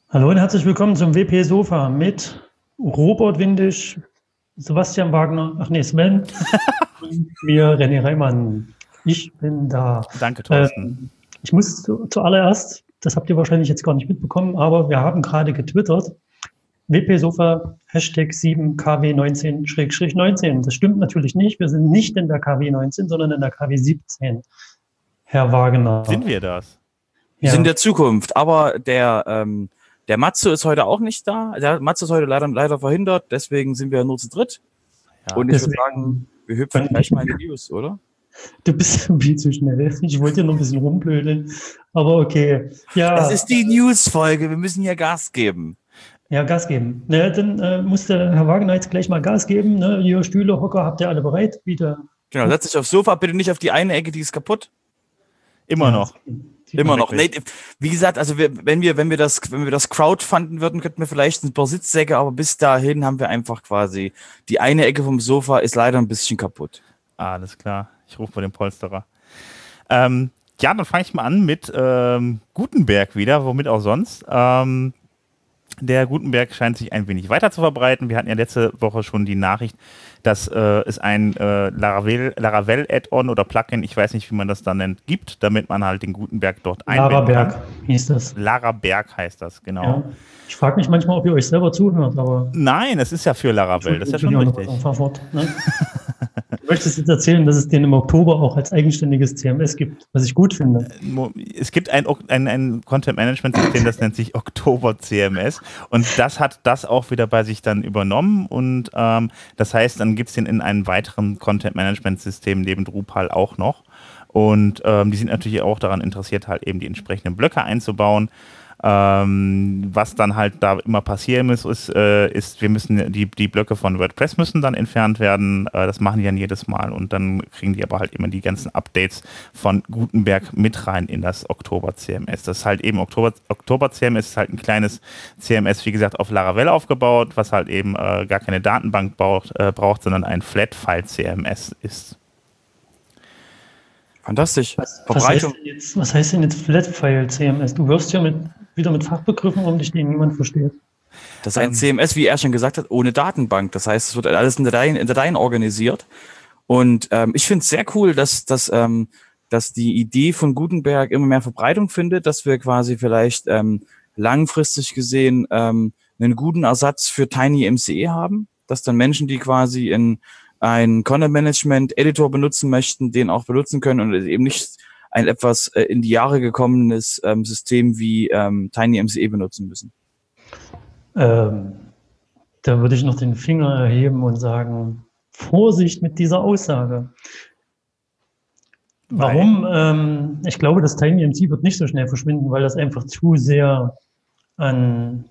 Hallo und herzlich willkommen zum WP Sofa mit Robert Windisch, Sebastian Wagner, Sven und mir, René Reimann. Ich bin da. Danke, Thorsten. Ich muss zuallererst, das habt ihr wahrscheinlich jetzt gar nicht mitbekommen, aber wir haben gerade getwittert, WP Sofa Hashtag 7KW19-19. Das stimmt natürlich nicht. Wir sind nicht in der KW 19, sondern in der KW 17. Herr Wagner. Sind wir das? Wir sind in der Zukunft, aber der Matze ist heute auch nicht da. Der Matze ist heute leider verhindert, deswegen sind wir nur zu dritt. Ja, und ich würde sagen, wir hüpfen gleich mal in die News, oder? Du bist viel zu schnell. Ich wollte hier noch ein bisschen rumblödeln, aber okay. Ja. Das ist die News-Folge, wir müssen hier Gas geben. Ja, Gas geben. Ne, dann musste Herr Wagner jetzt gleich mal Gas geben. Ne? Hier Stühle, Hocker, habt ihr alle bereit? Wieder. Genau, setz dich aufs Sofa, bitte nicht auf die eine Ecke, die ist kaputt. Immer noch. Immer noch. Nee, wie gesagt, also wenn wir das crowdfunden würden, könnten wir vielleicht ein paar Sitzsäcke, aber bis dahin haben wir einfach quasi die eine Ecke vom Sofa ist leider ein bisschen kaputt. Alles klar. Ich rufe mal den Polsterer. Ja, dann fange ich mal an mit Gutenberg wieder, womit auch sonst. Der Gutenberg scheint sich ein wenig weiter zu verbreiten. Wir hatten ja letzte Woche schon die Nachricht, dass es ein Laravel-Add-on oder Plugin, ich weiß nicht, wie man das dann nennt, gibt, damit man halt den Gutenberg dort einbinden kann. Laraberg hieß das. Laraberg heißt das, genau. Ja. Ich frage mich manchmal, ob ihr euch selber zuhört, aber... Nein, es ist ja für Laravel, das ist ja schon richtig. Ne? Du möchtest jetzt erzählen, dass es den im Oktober auch als eigenständiges CMS gibt, was ich gut finde. Es gibt ein Content-Management-System, das nennt sich Oktober CMS und das hat das auch wieder bei sich dann übernommen und das heißt, dann gibt es den in einem weiteren Content-Management-System neben Drupal auch noch und die sind natürlich auch daran interessiert, halt eben die entsprechenden Blöcke einzubauen. Was dann halt da immer passieren muss, ist wir müssen die Blöcke von WordPress müssen dann entfernt werden. Das machen die dann jedes Mal und dann kriegen die aber halt immer die ganzen Updates von Gutenberg mit rein in das Oktober CMS. Das ist halt eben Oktober CMS ist halt ein kleines CMS, wie gesagt, auf Laravel aufgebaut, was halt eben gar keine Datenbank braucht, sondern ein Flat-File CMS ist. Fantastisch. Was heißt denn jetzt Flat-File CMS? Du wirfst ja wieder mit Fachbegriffen um dich, die niemand versteht. Das ist ein CMS, wie er schon gesagt hat, ohne Datenbank. Das heißt, es wird alles in Dateien organisiert. Und ich finde es sehr cool, dass die Idee von Gutenberg immer mehr Verbreitung findet, dass wir quasi vielleicht langfristig gesehen einen guten Ersatz für TinyMCE haben, dass dann Menschen, die quasi in einen Content-Management-Editor benutzen möchten, den auch benutzen können und eben nicht ein etwas in die Jahre gekommenes System wie TinyMCE benutzen müssen. Da würde ich noch den Finger erheben und sagen, Vorsicht mit dieser Aussage. Warum? Ich glaube, das TinyMCE wird nicht so schnell verschwinden, weil das einfach zu sehr an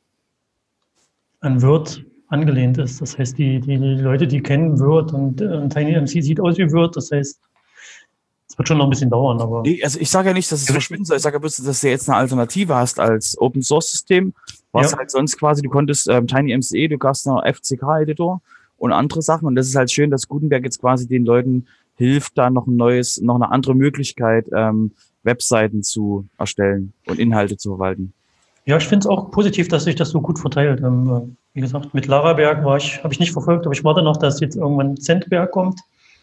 Word angelehnt ist. Das heißt, die Leute, die kennen Word und TinyMCE sieht aus wie Word, das heißt, es wird schon noch ein bisschen dauern, aber... Also ich sage ja nicht, dass es verschwinden soll, ich sage ja bloß, dass du jetzt eine Alternative hast als Open-Source-System, was halt sonst quasi, du konntest TinyMCE, du hast noch FCK-Editor und andere Sachen und das ist halt schön, dass Gutenberg jetzt quasi den Leuten hilft, da noch eine andere Möglichkeit, Webseiten zu erstellen und Inhalte zu verwalten. Ja, ich finde es auch positiv, dass sich das so gut verteilt. Wie gesagt, mit Laraberg habe ich nicht verfolgt, aber ich warte noch, dass jetzt irgendwann Zentberg kommt.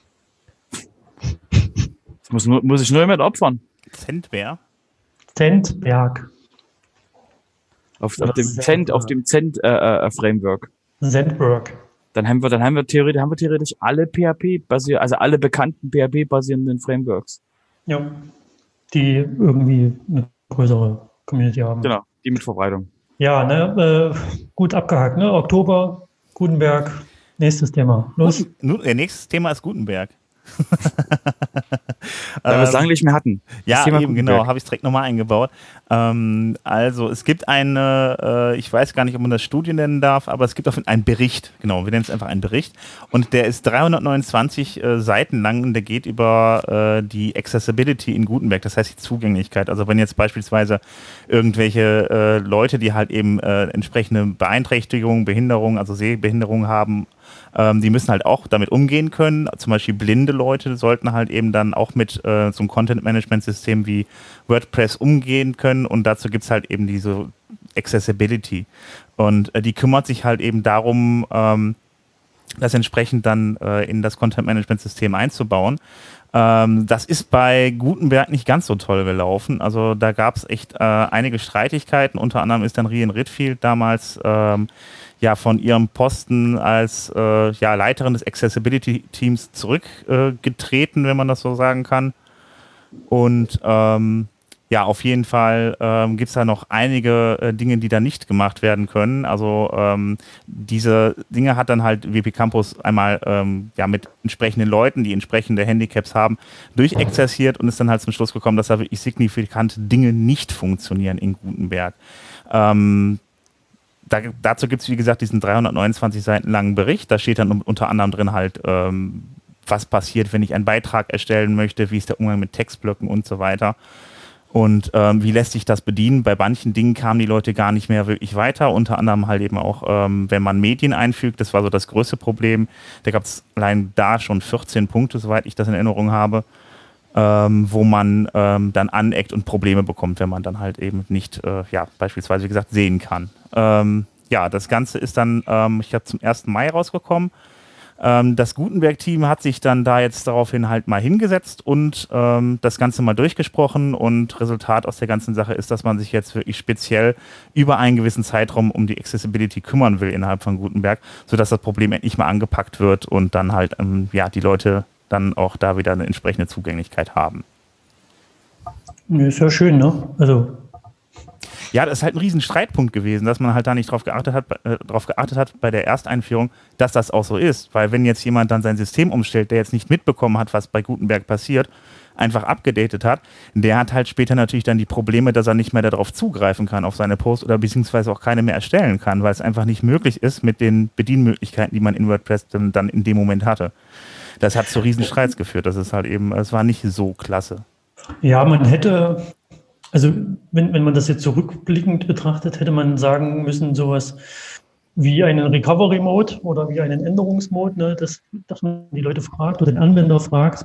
Das muss ich nur jemand opfern. Zentberg? Zentberg. Auf dem Zend-Framework. Zentberg. Dann haben wir theoretisch alle also alle bekannten PHP-basierenden Frameworks. Ja, die irgendwie eine größere Community haben. Genau, die mit Verbreitung. Ja, ne, gut abgehakt, ne? Oktober, Gutenberg, nächstes Thema. Los. Nächstes Thema ist Gutenberg. Da wir es lange nicht mehr hatten. Ja, eben, genau, habe ich direkt nochmal eingebaut. Also es gibt ich weiß gar nicht, ob man das Studie nennen darf, aber es gibt auch einen Bericht, genau, wir nennen es einfach einen Bericht und der ist 329 Seiten lang und der geht über die Accessibility in Gutenberg, das heißt die Zugänglichkeit. Also wenn jetzt beispielsweise irgendwelche Leute, die halt eben entsprechende Beeinträchtigungen, Behinderungen, also Sehbehinderungen haben, die müssen halt auch damit umgehen können. Zum Beispiel blinde Leute sollten halt eben dann auch mit so einem Content-Management-System wie WordPress umgehen können. Und dazu gibt es halt eben diese Accessibility. Und die kümmert sich halt eben darum, das entsprechend dann in das Content-Management-System einzubauen. Das ist bei Gutenberg nicht ganz so toll gelaufen. Also da gab es echt einige Streitigkeiten. Unter anderem ist dann Rian Ridfield damals von ihrem Posten als Leiterin des Accessibility-Teams zurückgetreten, wenn man das so sagen kann. Und auf jeden Fall gibt es da noch einige Dinge, die da nicht gemacht werden können. Also diese Dinge hat dann halt WP Campus einmal mit entsprechenden Leuten, die entsprechende Handicaps haben, durchexerziert und ist dann halt zum Schluss gekommen, dass da wirklich signifikante Dinge nicht funktionieren in Gutenberg. Dazu gibt es, wie gesagt, diesen 329 Seiten langen Bericht. Da steht dann unter anderem drin halt, was passiert, wenn ich einen Beitrag erstellen möchte, wie ist der Umgang mit Textblöcken und so weiter. Und wie lässt sich das bedienen? Bei manchen Dingen kamen die Leute gar nicht mehr wirklich weiter, unter anderem halt eben auch, wenn man Medien einfügt, das war so das größte Problem. Da gab es allein da schon 14 Punkte, soweit ich das in Erinnerung habe, wo man dann aneckt und Probleme bekommt, wenn man dann halt eben nicht, beispielsweise, wie gesagt, sehen kann. Das Ganze ist dann, ich glaube, zum 1. Mai rausgekommen. Das Gutenberg-Team hat sich dann da jetzt daraufhin halt mal hingesetzt und das Ganze mal durchgesprochen und Resultat aus der ganzen Sache ist, dass man sich jetzt wirklich speziell über einen gewissen Zeitraum um die Accessibility kümmern will innerhalb von Gutenberg, sodass das Problem endlich mal angepackt wird und dann halt die Leute dann auch da wieder eine entsprechende Zugänglichkeit haben. Ist ja schön, ne? Also ja, das ist halt ein riesen Streitpunkt gewesen, dass man halt da nicht drauf geachtet hat bei der Ersteinführung, dass das auch so ist. Weil wenn jetzt jemand dann sein System umstellt, der jetzt nicht mitbekommen hat, was bei Gutenberg passiert, einfach abgedatet hat, der hat halt später natürlich dann die Probleme, dass er nicht mehr darauf zugreifen kann, auf seine Posts oder beziehungsweise auch keine mehr erstellen kann, weil es einfach nicht möglich ist mit den Bedienmöglichkeiten, die man in WordPress dann in dem Moment hatte. Das hat zu riesen Streits geführt. Das ist halt eben, es war nicht so klasse. Ja, man hätte... Also wenn man das jetzt zurückblickend betrachtet, hätte man sagen müssen, sowas wie einen Recovery-Mode oder wie einen Änderungsmode, ne, dass man die Leute fragt oder den Anwender fragt,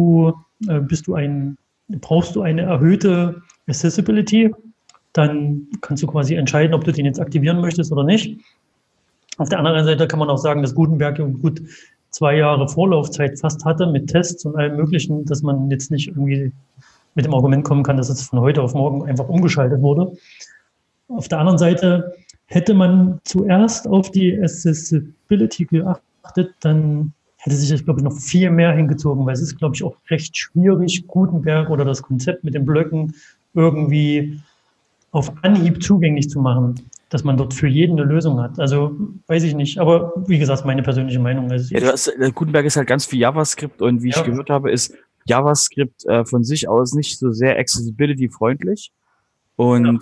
brauchst du eine erhöhte Accessibility? Dann kannst du quasi entscheiden, ob du den jetzt aktivieren möchtest oder nicht. Auf der anderen Seite kann man auch sagen, dass Gutenberg gut 2 Jahre Vorlaufzeit fast hatte mit Tests und allem Möglichen, dass man jetzt nicht irgendwie mit dem Argument kommen kann, dass es von heute auf morgen einfach umgeschaltet wurde. Auf der anderen Seite hätte man zuerst auf die Accessibility geachtet, dann hätte sich das, glaube ich, noch viel mehr hingezogen, weil es ist, glaube ich, auch recht schwierig, Gutenberg oder das Konzept mit den Blöcken irgendwie auf Anhieb zugänglich zu machen, dass man dort für jeden eine Lösung hat. Also weiß ich nicht, aber wie gesagt, meine persönliche Meinung ist. Ja, Gutenberg ist halt ganz viel JavaScript und wie ich gehört habe, ist JavaScript von sich aus nicht so sehr accessibility-freundlich. Und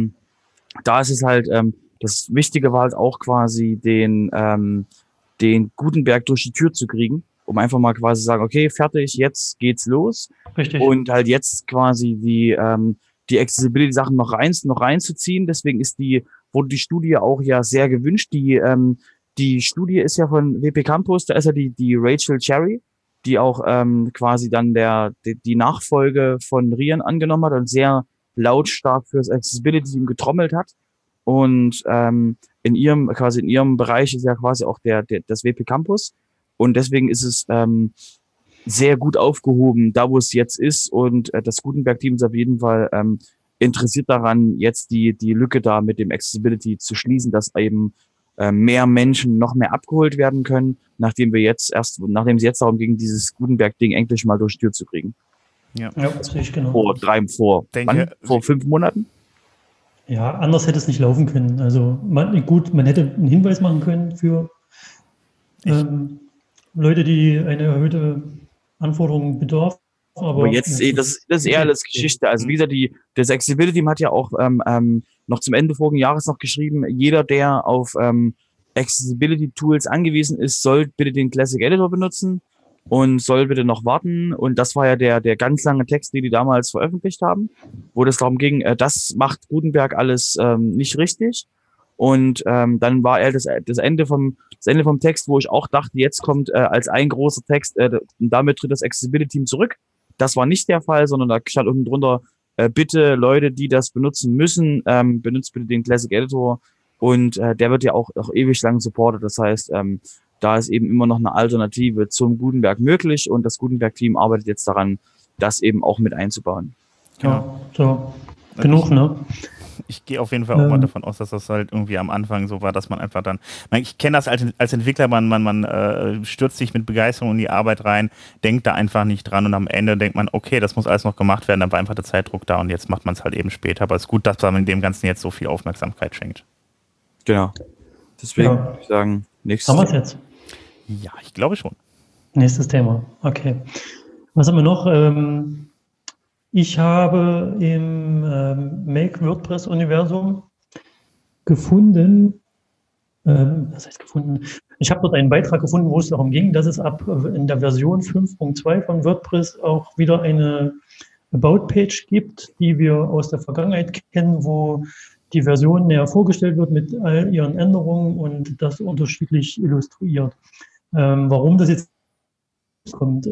da ist es halt, das Wichtige war halt auch quasi den Gutenberg durch die Tür zu kriegen, um einfach mal quasi zu sagen, okay, fertig, jetzt geht's los. Richtig. Und halt jetzt quasi die Accessibility-Sachen noch reinzuziehen. Deswegen wurde die Studie auch ja sehr gewünscht. Die Studie ist ja von WP Campus, da ist ja die Rachel Cherry, die auch quasi dann die Nachfolge von Rian angenommen hat und sehr lautstark fürs Accessibility-Team getrommelt hat. Und in ihrem Bereich ist ja quasi auch das WP Campus. Und deswegen ist es sehr gut aufgehoben, da wo es jetzt ist. Und das Gutenberg-Team ist auf jeden Fall interessiert daran, jetzt die Lücke da mit dem Accessibility zu schließen, dass eben mehr Menschen noch mehr abgeholt werden können, nachdem sie jetzt darum ging, dieses Gutenberg-Ding endlich mal durch die Tür zu kriegen. Ja, das sehe ich genau. Vor 5 Monaten? Ja, anders hätte es nicht laufen können. Also man hätte einen Hinweis machen können für Leute, die eine erhöhte Anforderung bedarf. Aber jetzt, das ist eher alles Geschichte. Also wie gesagt, das Accessibility Team hat ja auch noch zum Ende vorigen Jahres noch geschrieben, jeder, der auf Accessibility Tools angewiesen ist, soll bitte den Classic Editor benutzen und soll bitte noch warten. Und das war ja der ganz lange Text, den die damals veröffentlicht haben, wo das darum ging, das macht Gutenberg alles nicht richtig. Und dann war das Ende vom Text, wo ich auch dachte, jetzt kommt als ein großer Text, und damit tritt das Accessibility Team zurück. Das war nicht der Fall, sondern da stand unten drunter, bitte Leute, die das benutzen müssen, benutzt bitte den Classic Editor und der wird ja auch ewig lang supportet. Das heißt, da ist eben immer noch eine Alternative zum Gutenberg möglich und das Gutenberg-Team arbeitet jetzt daran, das eben auch mit einzubauen. Ja, so genug, ne? Ich gehe auf jeden Fall auch mal davon aus, dass das halt irgendwie am Anfang so war, dass man einfach dann, ich kenne das als Entwickler, man stürzt sich mit Begeisterung in die Arbeit rein, denkt da einfach nicht dran und am Ende denkt man, okay, das muss alles noch gemacht werden, dann war einfach der Zeitdruck da und jetzt macht man es halt eben später. Aber es ist gut, dass man dem Ganzen jetzt so viel Aufmerksamkeit schenkt. Genau. Deswegen würde ich sagen, nächstes Haben wir es jetzt? Ja, ich glaube schon. Nächstes Thema, okay. Was haben wir noch? Ich habe im Make WordPress-Universum gefunden, was heißt gefunden? Ich habe dort einen Beitrag gefunden, wo es darum ging, dass es in der Version 5.2 von WordPress auch wieder eine About-Page gibt, die wir aus der Vergangenheit kennen, wo die Version näher vorgestellt wird mit all ihren Änderungen und das unterschiedlich illustriert. Warum das jetzt kommt.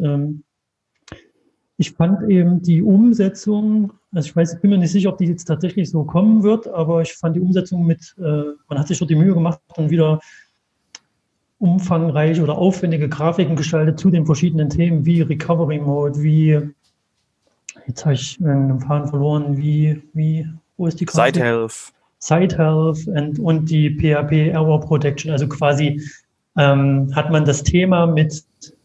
Ich fand eben die Umsetzung, also ich bin mir nicht sicher, ob die jetzt tatsächlich so kommen wird, aber ich fand die Umsetzung man hat sich dort die Mühe gemacht und wieder umfangreiche oder aufwendige Grafiken gestaltet zu den verschiedenen Themen wie Recovery Mode, jetzt habe ich einen Faden verloren, wo ist die Grafik? Site-Health und die PHP Error Protection, also quasi hat man das Thema mit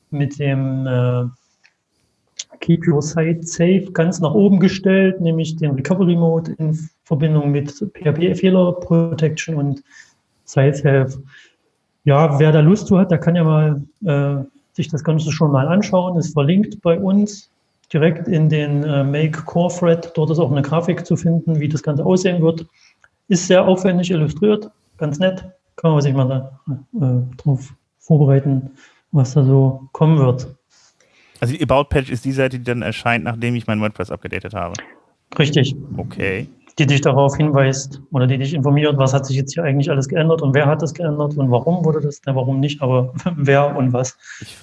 dem Keep Your Site Safe ganz nach oben gestellt, nämlich den Recovery Mode in Verbindung mit PHP Fehler Protection und Site Health. Ja, wer da Lust zu hat, der kann ja mal sich das Ganze schon mal anschauen. Ist verlinkt bei uns direkt in den Make Core Thread. Dort ist auch eine Grafik zu finden, wie das Ganze aussehen wird. Ist sehr aufwendig illustriert, ganz nett. Kann man sich mal drauf vorbereiten, was da so kommen wird. Also die About-Page ist die Seite, die dann erscheint, nachdem ich mein WordPress abgedatet habe. Richtig. Okay. Die dich darauf hinweist oder die dich informiert, was hat sich jetzt hier eigentlich alles geändert und wer hat das geändert und warum wurde das, warum nicht, aber wer und was.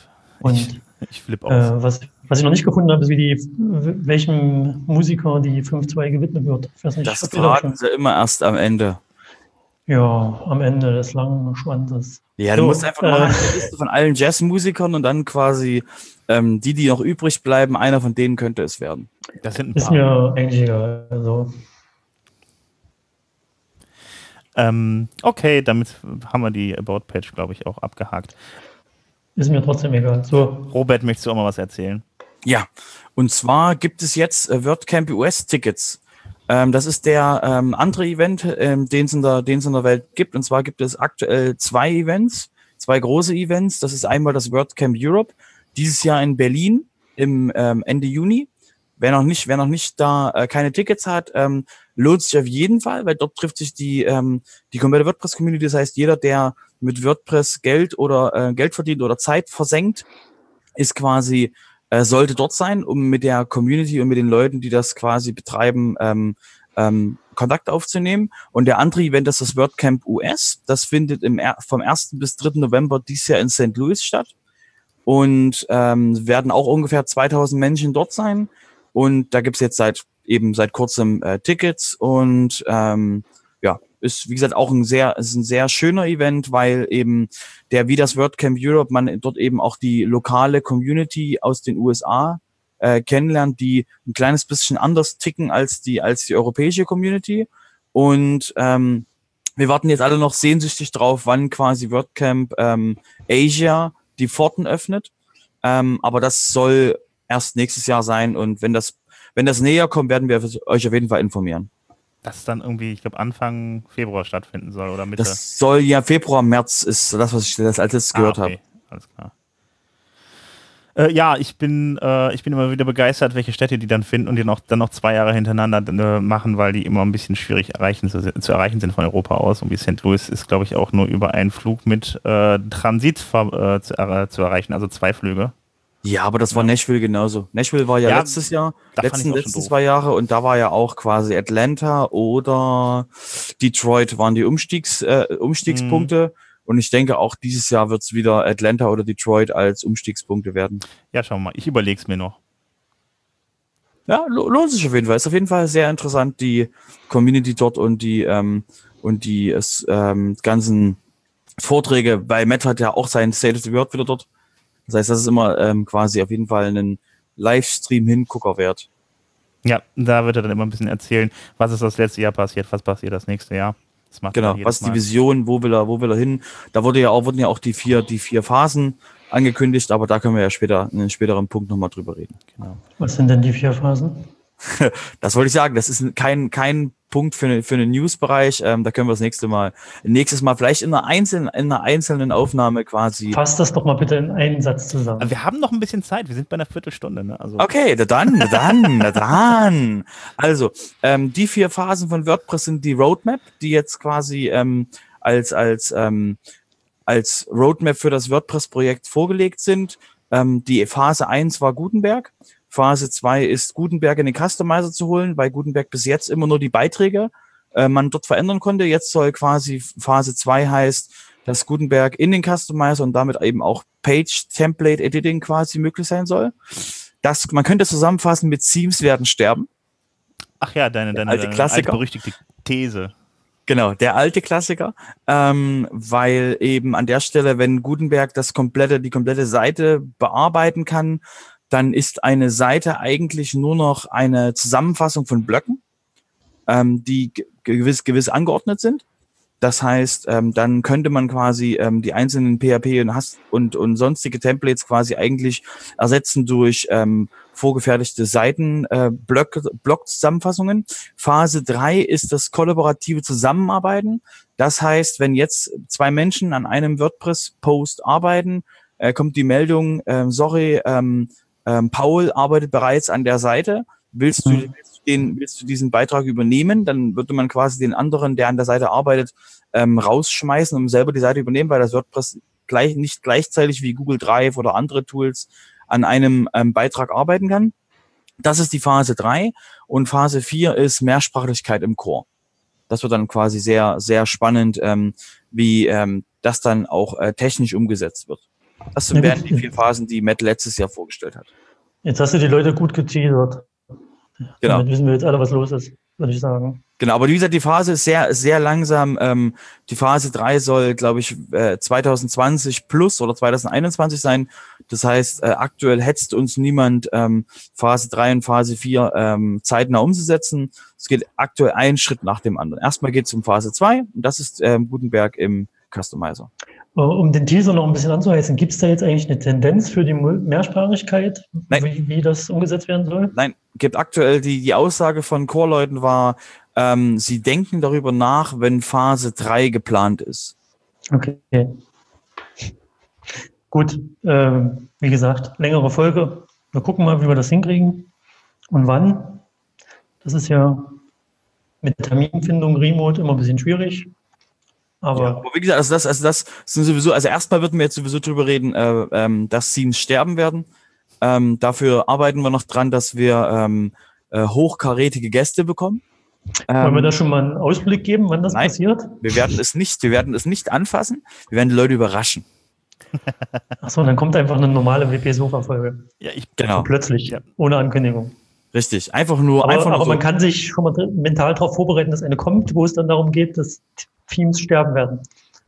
Ich flippe aus. Was ich noch nicht gefunden habe, ist, welchem Musiker die 5.2 gewidmet wird. Ich weiß nicht, das verraten sie immer erst am Ende. Ja, am Ende des langen Schwanzes. Ja, du musst einfach mal eine Liste von allen Jazzmusikern und dann quasi die noch übrig bleiben, einer von denen könnte es werden. Das sind ein paar. Ist mir eigentlich egal. Also. Okay, damit haben wir die About-Page, glaube ich, auch abgehakt. Ist mir trotzdem egal. So. Robert, möchtest du auch mal was erzählen? Ja, und zwar gibt es jetzt WordCamp US-Tickets. Das ist der andere Event, den es in der Welt gibt. Und zwar gibt es aktuell zwei große Events. Das ist einmal das WordCamp Europe, dieses Jahr in Berlin im Ende Juni. Wer noch nicht da keine Tickets hat, lohnt sich auf jeden Fall, weil dort trifft sich die komplette WordPress-Community. Das heißt, jeder, der mit WordPress Geld verdient oder Zeit versenkt, ist quasi sollte dort sein, um mit der Community und mit den Leuten, die das quasi betreiben, Kontakt aufzunehmen. Und der andere Event ist das WordCamp US. Das findet vom 1. bis 3. November dieses Jahr in St. Louis statt. Und werden auch ungefähr 2000 Menschen dort sein. Und da gibt's jetzt seit kurzem Tickets. Und ist, wie gesagt, auch ein sehr schöner Event, weil eben wie das WordCamp Europe, man dort eben auch die lokale Community aus den USA kennenlernt, die ein kleines bisschen anders ticken als die europäische Community. Und wir warten jetzt alle noch sehnsüchtig drauf, wann quasi WordCamp Asia die Pforten öffnet. Aber das soll erst nächstes Jahr sein. Und wenn das näher kommt, werden wir euch auf jeden Fall informieren. Das dann irgendwie, ich glaube, Anfang Februar stattfinden soll oder Mitte? Das soll ja Februar, März ist das, was ich als letztes gehört habe. Alles klar. Ja, ich bin immer wieder begeistert, welche Städte die dann finden und die dann noch 2 Jahre hintereinander machen, weil die immer ein bisschen schwierig zu erreichen sind von Europa aus. Und wie St. Louis ist, glaube ich, auch nur über einen Flug mit Transit zu erreichen, also 2 Flüge. Ja, aber das war Nashville genauso. Nashville war ja letztes Jahr, letzten 2 Jahre und da war ja auch quasi Atlanta oder Detroit waren die Umstiegspunkte. Und ich denke, auch dieses Jahr wird es wieder Atlanta oder Detroit als Umstiegspunkte werden. Ja, schauen wir mal. Ich überlege es mir noch. Ja, lohnt sich auf jeden Fall. Ist auf jeden Fall sehr interessant, die Community dort und die ganzen Vorträge, weil Matt hat ja auch sein State of the World wieder dort. Das heißt, das ist immer quasi auf jeden Fall einen Livestream-Hingucker wert. Ja, da wird er dann immer ein bisschen erzählen, was ist das letzte Jahr passiert, was passiert das nächste Jahr. Das macht Genau, was ist die Vision, wo will er hin? Da wurden ja auch die vier Phasen angekündigt, aber da können wir ja später in einem späteren Punkt nochmal drüber reden. Genau. Was sind denn die 4 Phasen? Das wollte ich sagen, das ist kein Punkt für einen News-Bereich. Da können wir das nächstes Mal vielleicht in einer einzelnen Aufnahme quasi. Fass das doch mal bitte in einen Satz zusammen. Aber wir haben noch ein bisschen Zeit, wir sind bei einer Viertelstunde. Ne? Also Okay, na dann. Also, die 4 Phasen von WordPress sind die Roadmap, die jetzt quasi als Roadmap für das WordPress-Projekt vorgelegt sind. Die Phase 1 war Gutenberg. Phase 2 ist Gutenberg in den Customizer zu holen, weil Gutenberg bis jetzt immer nur die Beiträge man dort verändern konnte. Jetzt soll quasi Phase 2 heißt, dass Gutenberg in den Customizer und damit eben auch Page-Template-Editing quasi möglich sein soll. Man könnte zusammenfassen mit Themes werden sterben. Ach ja, deine alte Klassiker. berüchtigte These. Genau, der alte Klassiker, weil eben an der Stelle, wenn Gutenberg die komplette Seite bearbeiten kann, dann ist eine Seite eigentlich nur noch eine Zusammenfassung von Blöcken, die gewiss angeordnet sind. Das heißt, dann könnte man quasi die einzelnen PHP und sonstige Templates quasi eigentlich ersetzen durch vorgefertigte Seiten, Block-Zusammenfassungen. Phase 3 ist das kollaborative Zusammenarbeiten. Das heißt, wenn jetzt 2 Menschen an einem WordPress-Post arbeiten, kommt die Meldung, sorry, Paul arbeitet bereits an der Seite. Willst du diesen Beitrag übernehmen? Dann würde man quasi den anderen, der an der Seite arbeitet, rausschmeißen, um selber die Seite übernehmen, weil das WordPress nicht gleichzeitig wie Google Drive oder andere Tools an einem Beitrag arbeiten kann. Das ist die Phase 3 und Phase 4 ist Mehrsprachlichkeit im Core. Das wird dann quasi sehr, sehr spannend, wie das dann auch technisch umgesetzt wird. Das wären die 4 Phasen, die Matt letztes Jahr vorgestellt hat. Jetzt hast du die Leute gut geteasert. Genau. Damit wissen wir jetzt alle, was los ist, würde ich sagen. Genau, aber wie gesagt, die Phase ist sehr, sehr langsam. Die Phase 3 soll, glaube ich, 2020 plus oder 2021 sein. Das heißt, aktuell hetzt uns niemand, Phase 3 und Phase 4 zeitnah umzusetzen. Es geht aktuell einen Schritt nach dem anderen. Erstmal geht es um Phase 2 und das ist Gutenberg im Customizer. Um den Teaser noch ein bisschen anzuheizen, gibt es da jetzt eigentlich eine Tendenz für die Mehrsprachigkeit, wie das umgesetzt werden soll? Nein, gibt aktuell die Aussage von Core-Leuten war, sie denken darüber nach, wenn Phase 3 geplant ist. Okay. Gut, wie gesagt, längere Folge. Wir gucken mal, wie wir das hinkriegen und wann. Das ist ja mit Terminfindung remote immer ein bisschen schwierig. Aber wie gesagt, das sind sowieso, also erstmal würden wir jetzt sowieso drüber reden, dass Themes sterben werden. Dafür arbeiten wir noch dran, dass wir hochkarätige Gäste bekommen. Wollen wir da schon mal einen Ausblick geben, wann das passiert? Wir werden es nicht anfassen. Wir werden die Leute überraschen. Achso, dann kommt einfach eine normale WP-Sofa-Folge. Ja, genau. So plötzlich, ohne Ankündigung. Richtig, einfach nur aber so. Man kann sich schon mal mental darauf vorbereiten, dass eine kommt, wo es dann darum geht, dass Themes sterben werden.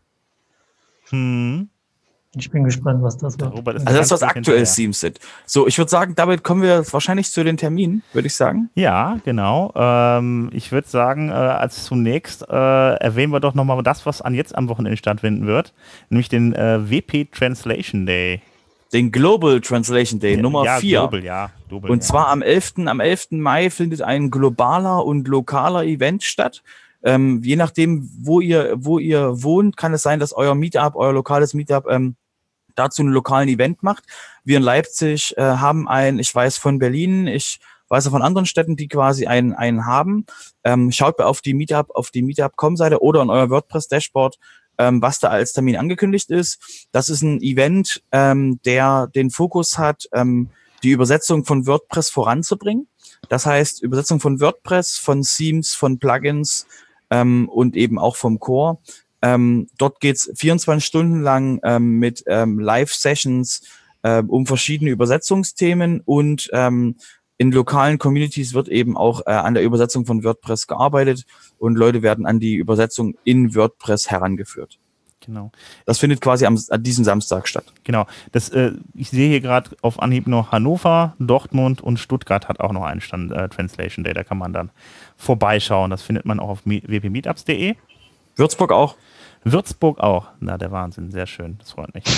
Ich bin gespannt, was das wird. Also das, was aktuell Themes sind. So, ich würde sagen, damit kommen wir wahrscheinlich zu den Terminen, würde ich sagen. Ja, genau. Ich würde sagen, als zunächst erwähnen wir doch nochmal das, was jetzt am Wochenende stattfinden wird, nämlich den WP Translation Day. Den Global Translation Day, Nummer 4. Global, und zwar am 11. Mai findet ein globaler und lokaler Event statt. Je nachdem, wo ihr wohnt, kann es sein, dass euer lokales Meetup dazu einen lokalen Event macht. Wir in Leipzig haben ich weiß von Berlin, ich weiß auch von anderen Städten, die quasi einen haben. Schaut auf die Meetup.com-Seite oder in euer WordPress-Dashboard, was da als Termin angekündigt ist. Das ist ein Event, der den Fokus hat, die Übersetzung von WordPress voranzubringen. Das heißt, Übersetzung von WordPress, von Themes, von Plugins und eben auch vom Core. Dort geht's 24 Stunden lang mit Live-Sessions um verschiedene Übersetzungsthemen und in lokalen Communities wird eben auch an der Übersetzung von WordPress gearbeitet und Leute werden an die Übersetzung in WordPress herangeführt. Genau. Das findet quasi an diesem Samstag statt. Genau. Ich sehe hier gerade auf Anhieb noch Hannover, Dortmund und Stuttgart hat auch noch einen Stand Translation Day. Da kann man dann vorbeischauen. Das findet man auch auf wpmeetups.de. Würzburg auch. Würzburg auch. Na, der Wahnsinn. Sehr schön. Das freut mich.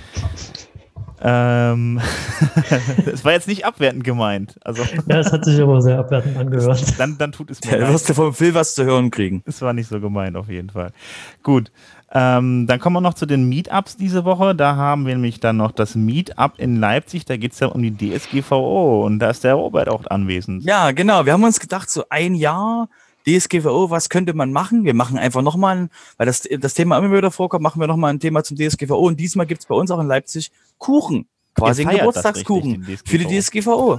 Das war jetzt nicht abwertend gemeint. Also, Ja, es hat sich aber sehr abwertend angehört. dann tut es mir Da leid. wirst du vom Phil was zu hören kriegen. Es war nicht so gemeint, auf jeden Fall. Gut. Dann kommen wir noch zu den Meetups diese Woche. Da haben wir nämlich dann noch das Meetup in Leipzig. Da geht es ja um die DSGVO und da ist der Robert auch anwesend. Ja, genau. Wir haben uns gedacht, so ein Jahr DSGVO, was könnte man machen? Wir machen einfach nochmal, weil das Thema immer wieder vorkommt, machen wir nochmal ein Thema zum DSGVO. Und diesmal gibt es bei uns auch in Leipzig Kuchen. Quasi Ihr einen feiert das Geburtstagskuchen richtig, für die DSGVO.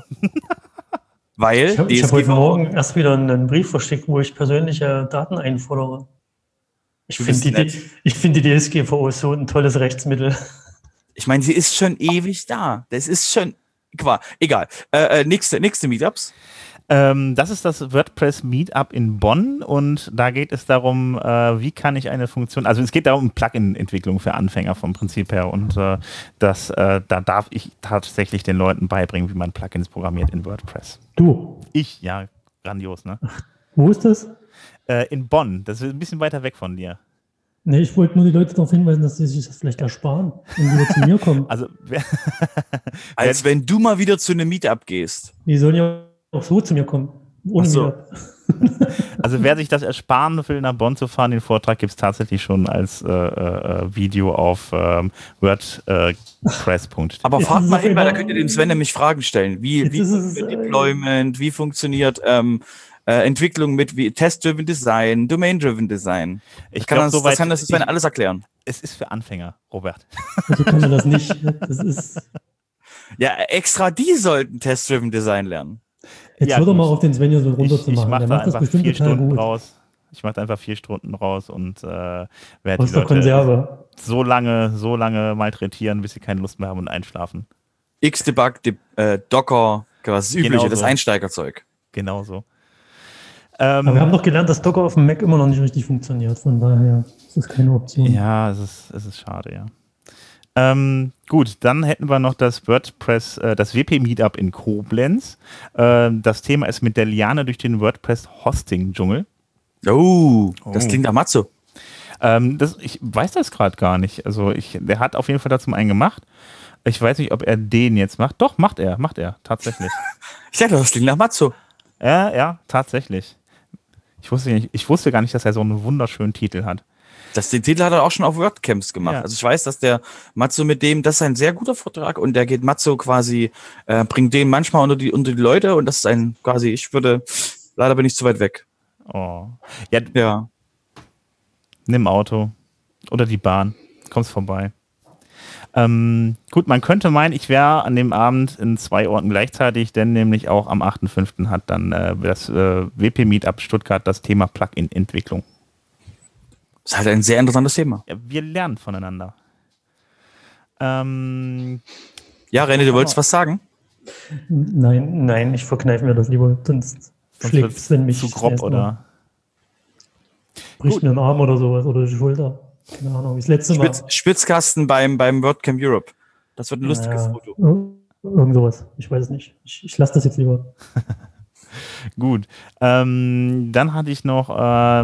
Weil Ich hab heute Morgen erst wieder einen Brief verschickt, wo ich persönliche Daten einfordere. Ich Du bist finde nett. die DSGVO so ein tolles Rechtsmittel. Ich meine, sie ist schon ewig da. Das ist schon, egal. Nächste Meetups. Das ist das WordPress Meetup in Bonn und da geht es darum, wie kann ich eine Funktion, also es geht darum, Plugin-Entwicklung für Anfänger vom Prinzip her und da darf ich tatsächlich den Leuten beibringen, wie man Plugins programmiert in WordPress. Du, Ja, grandios, ne? wo ist das? In Bonn, das ist ein bisschen weiter weg von dir. Nee, ich wollte nur die Leute darauf hinweisen, dass sie sich das vielleicht ersparen und wieder zu mir kommen. Also, Als wenn du mal wieder zu einem Meetup gehst. Die sollen ja auch so zu mir kommen. Ohne Ach so. Meetup. also wer sich das ersparen will, nach Bonn zu fahren, den Vortrag gibt es tatsächlich schon als Video auf WordPress.de. Aber Jetzt fahrt ist es mal auch hin, weil da immer- könnt ihr dem Sven nämlich Fragen stellen. Wie Jetzt ist es, funktioniert Deployment, wie funktioniert Entwicklung mit wie Test-Driven Design, Domain-Driven Design. Ich Kann glaube, das kann das Sven alles erklären. es ist für Anfänger, Robert. Also kann man das nicht. Das ist. Ja, extra die sollten Test-Driven Design lernen. Jetzt Ja, hör doch gut. mal auf, den Svenja so Ich runterzumachen. mache Der da macht das einfach bestimmt 4 total Stunden gut. raus. Ich mache da einfach 4 Stunden raus und werde die Aus der Leute Konserve. so lange malträtieren, bis sie keine Lust mehr haben und einschlafen. Xdebug, Docker, das Übliche, Genau das so. Einsteigerzeug. Genauso. Aber wir haben doch gelernt, dass Docker auf dem Mac immer noch nicht richtig funktioniert. Von daher ist das keine Option. Ja, es ist schade, ja. Gut, dann hätten wir noch das WordPress, das WP-Meetup in Koblenz. Das Thema ist mit der Liane durch den WordPress-Hosting-Dschungel. Das klingt nach Matzo. Ich weiß das gerade gar nicht. Also der hat auf jeden Fall dazu einen gemacht. Ich weiß nicht, ob er den jetzt macht. Doch, macht er, tatsächlich. Ich dachte, das klingt nach Matzo. Ja, tatsächlich. Ich wusste gar nicht, dass er so einen wunderschönen Titel hat. Den Titel hat er auch schon auf WordCamps gemacht. Ja. Also ich weiß, dass der Matzo das ist ein sehr guter Vortrag und der geht Matzo quasi, bringt den manchmal unter die Leute und das ist leider bin ich zu weit weg. Oh. Ja, Ja. nimm Auto oder die Bahn. Kommst vorbei. Gut, man könnte meinen, ich wäre an dem Abend in 2 Orten gleichzeitig, denn nämlich auch am 8.5. hat dann das WP-Meetup Stuttgart das Thema Plugin-Entwicklung. Das ist halt ein sehr interessantes Thema. Ja, wir lernen voneinander. Ja, René, du wolltest was sagen? Nein, ich verkneife mir das lieber. Sonst schlägt wird's Sven mich zu grob, erstmal. oder? Bricht mir den Arm oder sowas oder die Schulter. Keine Ahnung, wie das letzte Mal. Spitzkasten beim WordCamp Europe. Das wird ein lustiges Foto. Irgend sowas. Ich weiß es nicht. Ich lasse das jetzt lieber. Gut. Dann hatte ich noch,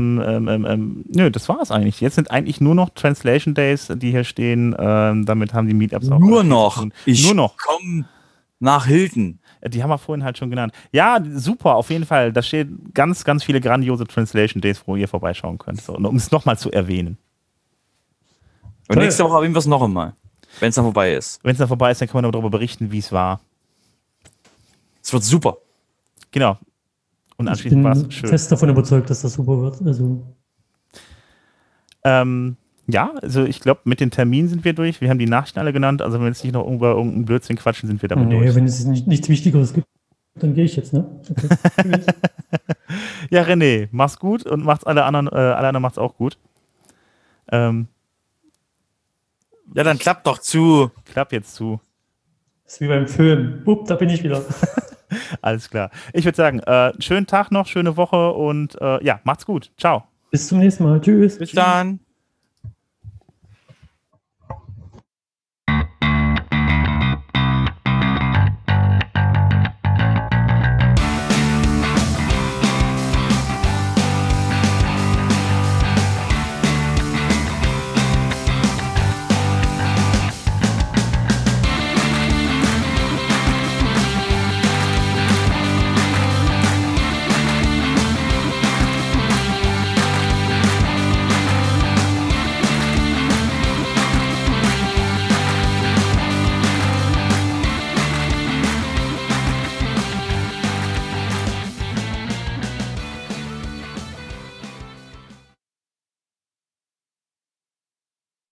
das war es eigentlich. Jetzt sind eigentlich nur noch Translation Days, die hier stehen. Damit haben die Meetups auch. Nur alles noch. zu tun. Ich Nur noch. komm nach Hilton. Die haben wir vorhin halt schon genannt. Ja, super, auf jeden Fall. Da stehen ganz, ganz viele grandiose Translation Days, wo ihr vorbeischauen könnt. So, um es nochmal zu erwähnen. Und Toll. nächste Woche haben wir es noch einmal. Wenn es dann vorbei ist. Wenn es dann vorbei ist, dann können wir darüber berichten, wie es war. Es wird super. Genau. Und Ich anschließend war es bin schön. fest davon überzeugt, dass das super wird. Also, Ja, also ich glaube, mit den Terminen sind wir durch. Wir haben die Nachrichten alle genannt. Also wenn wir jetzt nicht noch irgendeinen Blödsinn quatschen, sind wir damit nee, durch. wenn es nichts Wichtigeres gibt, dann gehe ich jetzt, ne? Okay. Ja, René, mach's gut und macht's alle anderen macht's auch gut. Ja, dann klappt doch zu. Klapp jetzt zu. Das ist wie beim Film. Bupp, da bin ich wieder. Alles klar. Ich würde sagen, schönen Tag noch, schöne Woche und ja, macht's gut. Ciao. Bis zum nächsten Mal. Tschüss. Bis dann.